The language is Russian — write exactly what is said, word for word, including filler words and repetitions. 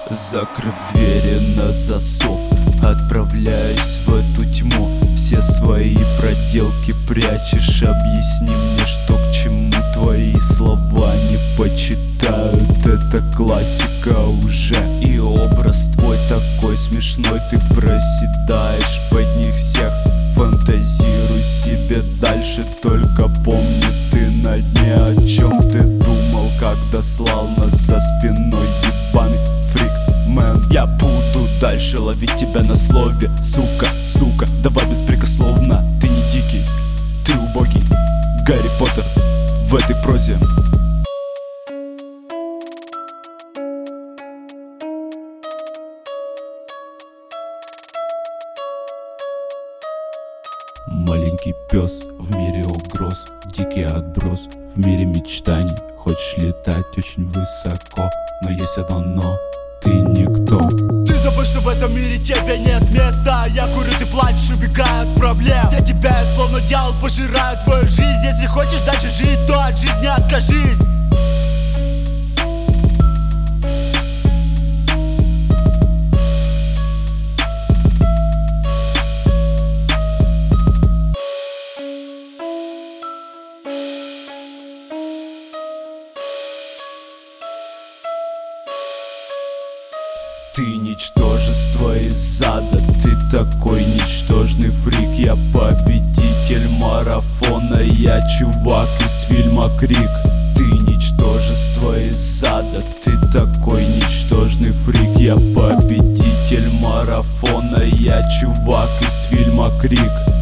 Закрыв двери на засов, отправляюсь в эту тьму. Все свои проделки прячешь. Объясни мне, что к чему. Твои слова не почитают. Это классика уже. И образ твой такой смешной. Ты проседаешь под них всех. Фантазируй себе дальше. Только помни, ты на дне. О чем ты думал, когда слал нас за спиной? Ебаный фрик, мэн. Я буду дальше ловить тебя на слове. Сука, сука, давай беспрекословно. Ты не дикий, ты убогий. Гарри Поттер в этой прозе. Маленький пес в мире угроз, дикий отброс в мире мечтаний. Хочешь летать очень высоко, но есть одно но: ты никто. Ты забыл, что в этом мире тебе нет места. Я курю, ты плачешь, убегая от проблем. Я тебя словно дьявол пожираю твою жизнь. Если хочешь дальше жить, то от жизни откажись. Ты ничтожество из ада, ты такой ничтожный фрик. Я победитель марафона, я чувак из фильма Крик. Ты ничтожество из ада, ты такой ничтожный фрик. Я победитель марафона, я чувак из фильма Крик.